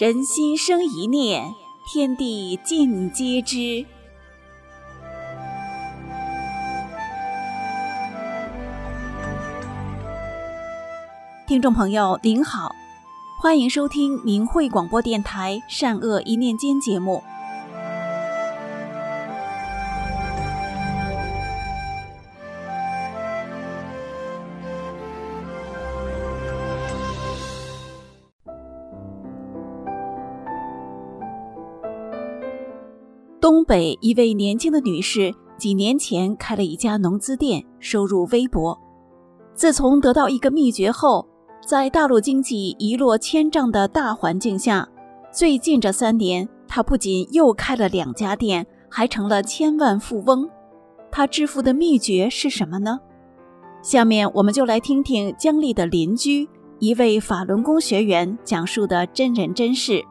人心生一念，天地尽皆知。听众朋友您好，欢迎收听明慧广播电台善恶一念间节目。东北一位年轻的女士几年前开了一家农资店，收入微薄。自从得到一个秘诀后，在大陆经济一落千丈的大环境下，最近这3年，她不仅又开了2家店，还成了千万富翁。她致富的秘诀是什么呢？下面我们就来听听姜丽的邻居，一位法轮功学员讲述的真人真事。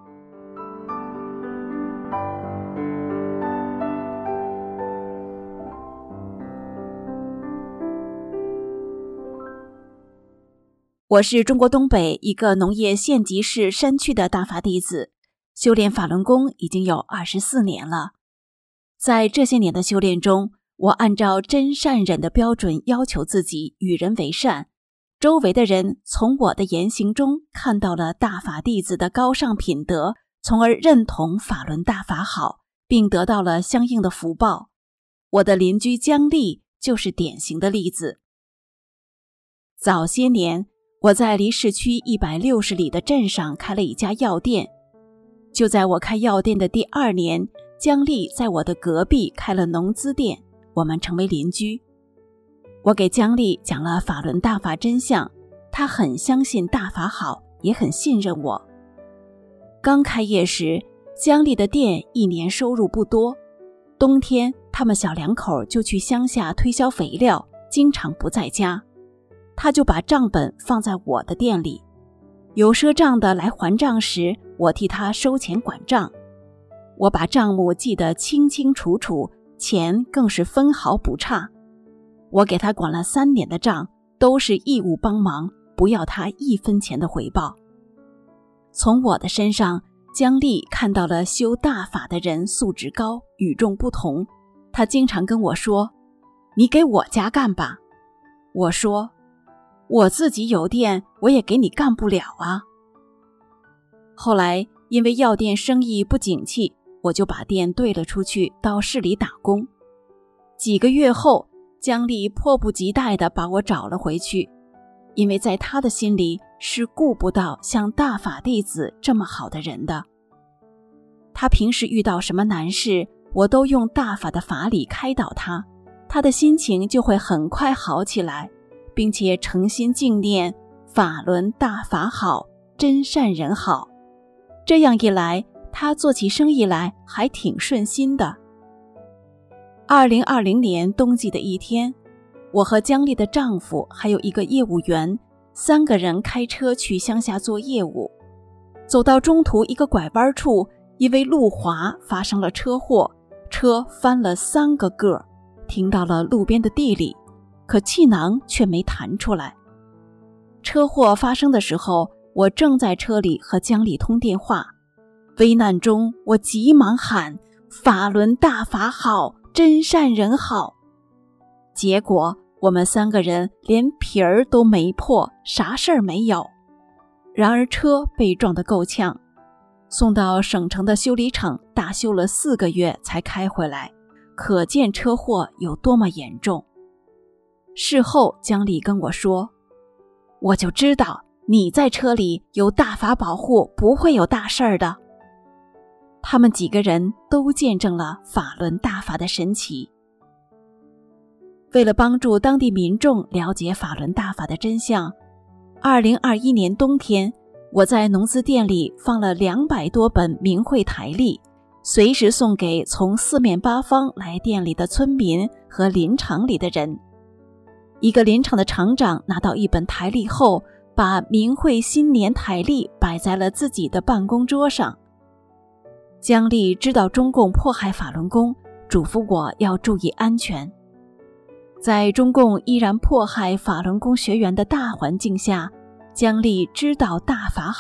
我是中国东北一个农业县级市山区的大法弟子，修炼法轮功已经有24年了。在这些年的修炼中，我按照真善忍的标准要求自己与人为善，周围的人从我的言行中看到了大法弟子的高尚品德，从而认同法轮大法好，并得到了相应的福报。我的邻居姜丽就是典型的例子。早些年，我在离市区160里的镇上开了一家药店。就在我开药店的第2年，姜丽在我的隔壁开了农资店，我们成为邻居。我给姜丽讲了法轮大法真相，她很相信大法好，也很信任我。刚开业时，姜丽的店1年收入不多，冬天他们小2口就去乡下推销肥料，经常不在家。他就把账本放在我的店里，有赊账的来还账时，我替他收钱管账。我把账目记得清清楚楚，钱更是分毫不差。我给他管了3年的账，都是义务帮忙，不要他1分钱的回报。从我的身上，姜丽看到了修大法的人素质高，与众不同。他经常跟我说：“你给我家干吧。”我说：“我自己有店，我也给你干不了啊。”后来因为药店生意不景气，我就把店兑了出去，到市里打工。几个月后，姜丽迫不及待地把我找了回去，因为在她的心里是顾不到像大法弟子这么好的人的。她平时遇到什么难事，我都用大法的法理开导她，她的心情就会很快好起来，并且诚心敬念法轮大法好，真善人好。这样一来，他做起生意来还挺顺心的。2020年冬季的一天，我和姜丽的丈夫还有一个业务员，3个人开车去乡下做业务。走到中途一个拐弯处，因为路滑发生了车祸，车翻了3个个，停到了路边的地里，可气囊却没弹出来。车祸发生的时候，我正在车里和姜丽通电话。危难中，我急忙喊：“法轮大法好，真善人好。”结果我们3个人连皮儿都没破，啥事儿没有。然而车被撞得够呛，送到省城的修理厂大修了4个月才开回来，可见车祸有多么严重。事后姜丽跟我说：“我就知道你在车里有大法保护，不会有大事儿的。”他们几个人都见证了法轮大法的神奇。为了帮助当地民众了解法轮大法的真相，2021年冬天，我在农资店里放了200多本明慧台历，随时送给从4面8方来店里的村民和林场里的人。一个林场的厂长拿到1本台历后，把明慧新年台历摆在了自己的办公桌上。姜丽知道中共迫害法轮功，嘱咐我要注意安全。在中共依然迫害法轮功学员的大环境下，姜丽知道大法好，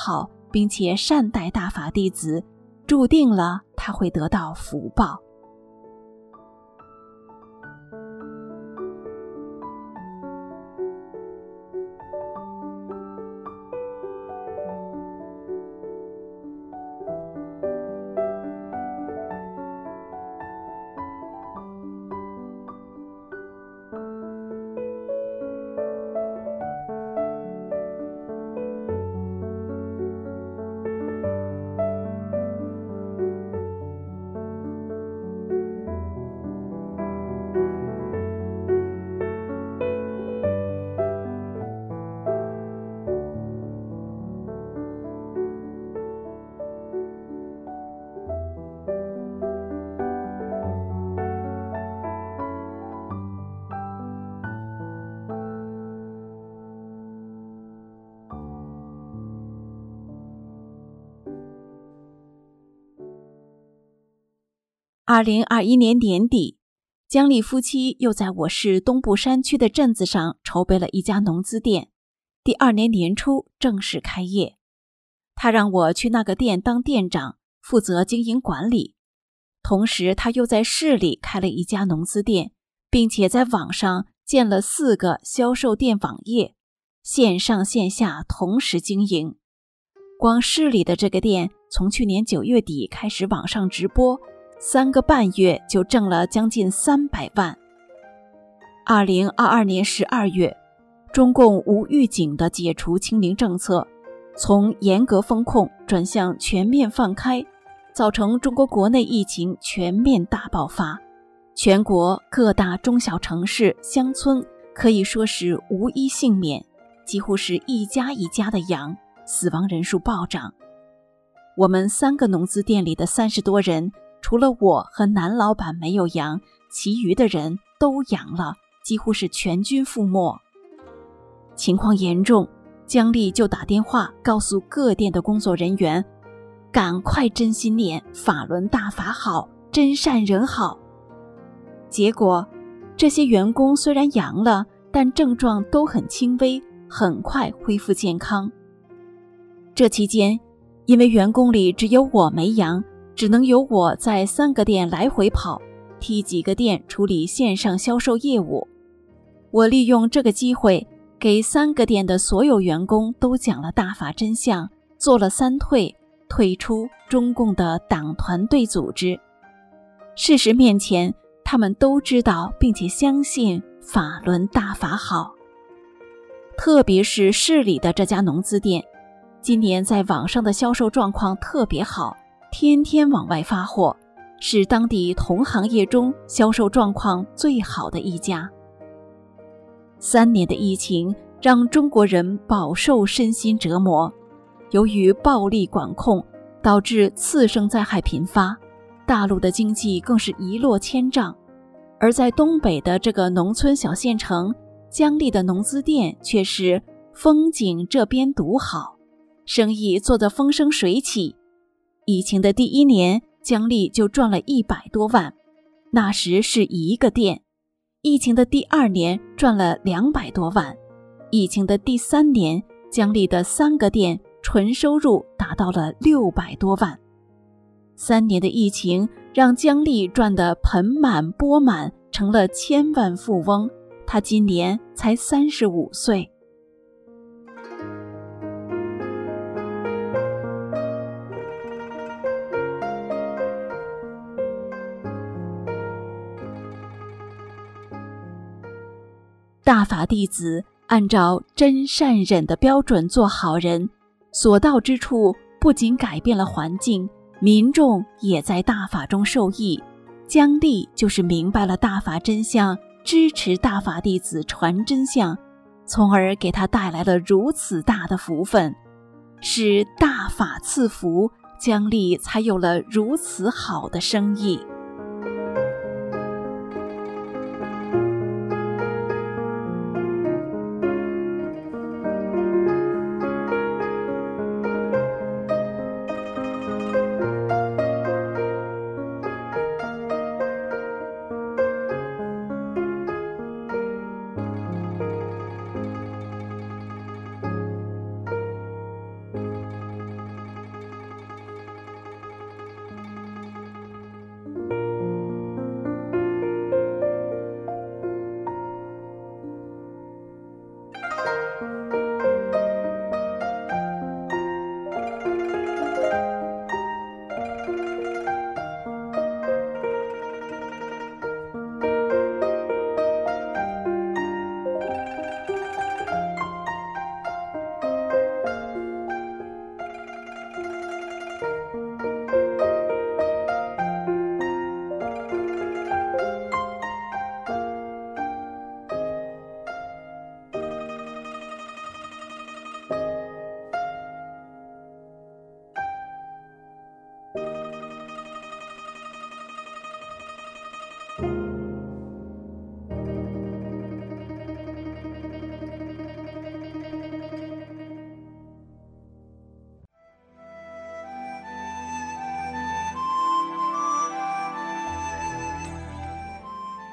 并且善待大法弟子，注定了他会得到福报。2021年年底，江丽夫妻又在我市东部山区的镇子上筹备了一家农资店，第2年年初正式开业。他让我去那个店当店长，负责经营管理。同时他又在市里开了一家农资店，并且在网上建了4个销售店网页，线上线下同时经营。光市里的这个店从去年9月底开始网上直播，3个半月就挣了将近300万。2022年12月，中共无预警地解除清零政策，从严格封控转向全面放开，造成中国国内疫情全面大爆发，全国各大中小城市、乡村可以说是无一幸免，几乎是一家一家的阳，死亡人数暴涨。我们3个农资店里的30多人，除了我和男老板没有阳，其余的人都阳了，几乎是全军覆没。情况严重，姜丽就打电话告诉各店的工作人员，赶快真心念法轮大法好，真善人好。结果这些员工虽然阳了，但症状都很轻微，很快恢复健康。这期间，因为员工里只有我没阳，只能由我在3个店来回跑，替几个店处理线上销售业务。我利用这个机会，给3个店的所有员工都讲了大法真相，做了3退，退出中共的党团队组织。事实面前，他们都知道并且相信法轮大法好。特别是市里的这家农资店，今年在网上的销售状况特别好，天天往外发货，是当地同行业中销售状况最好的一家。3年的疫情让中国人饱受身心折磨，由于暴力管控，导致次生灾害频发，大陆的经济更是一落千丈。而在东北的这个农村小县城，姜丽的农资店却是风景这边独好，生意做得风生水起。疫情的第1年，姜丽就赚了100多万，那时是1个店。疫情的第2年赚了200多万，疫情的第3年，姜丽的3个店纯收入达到了600多万。3年的疫情让姜丽赚得盆满钵满，成了千万富翁。她今年才35岁。大法弟子按照真善忍的标准做好人，所到之处不仅改变了环境，民众也在大法中受益。姜丽就是明白了大法真相，支持大法弟子传真相，从而给他带来了如此大的福分。是大法赐福，姜丽才有了如此好的生意。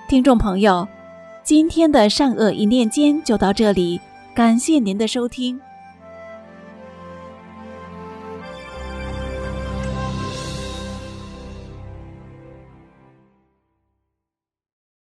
听众朋友，今天的善恶一念间就到这里，感谢您的收听。